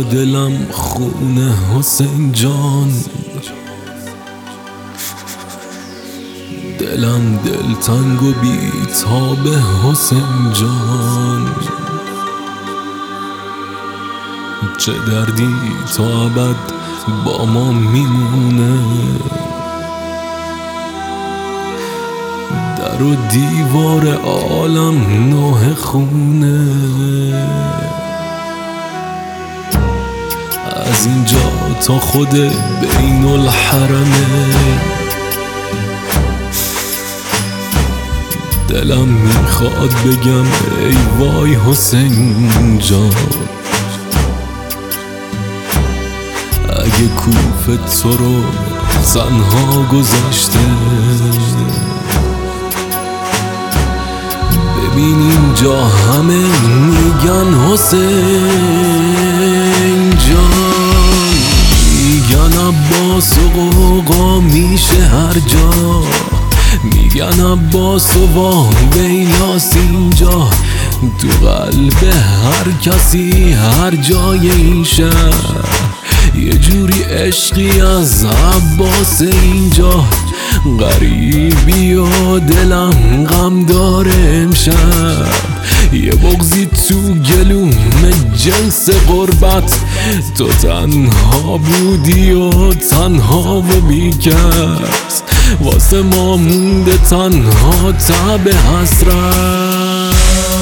دلم خونه حسین جان، دلم دلتنگ و بیتاب حسین جان. چه دردی تا ابد با ما میمونه، در و دیوار عالم نوح خونه. از اینجا تا خود بین الحرمه، دلم میخواد بگم ای وای حسین جان. اگه کوفه تو رو تنها گذاشته، ببین اینجا همه میگن حسین جان، میگن عباس و قوقا میشه هر جا، میگن عباس و ویلاس اینجا، تو قلب هر کسی هر جای این شهر یه جوری عشقی از عباس اینجا. غریبی و دلم غم داره امشب، یه بغضی تو گلوم جنس غربت. تو تنها بودی و تنها و بیکس، واسه ما مونده تنها تب حسرت.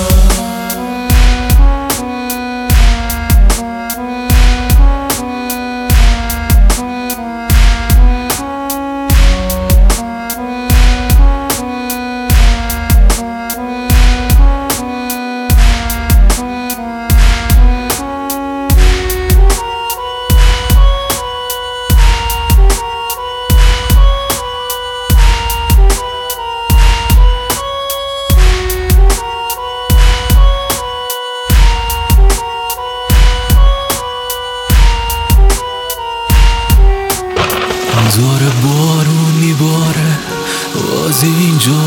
داره بارون میباره از اینجا،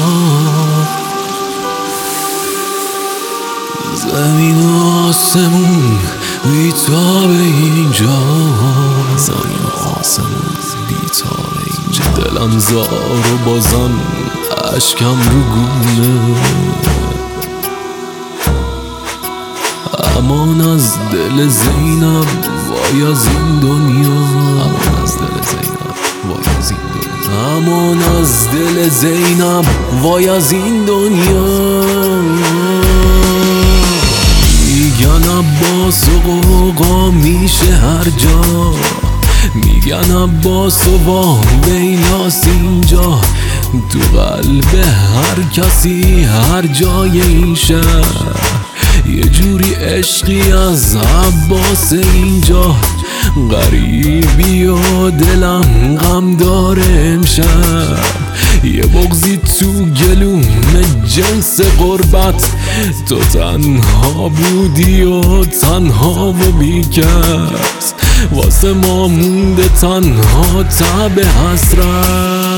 زمین و آسمون بیتاب اینجا، زمین و آسمون بیتاب اینجا. دلم زار و بازم عشقم رو گونه، امان از دل زینب وای از این دنیا، امان از دل زینب وای از این دنیا، امان از دل زینب وای از این دنیا. میگن عباس و قوقا میشه هر جا، میگن عباس و ویلاس اینجا، تو قلب هر کسی هر جای این شهر یه جوری عشقی از عباس اینجا. غریبی و دلم غم داره امشب، یه بغضی تو گلوم جنس غربت. تو تنها بودی و تنها و بیکس، واسه ما مونده تنها تب حسرت.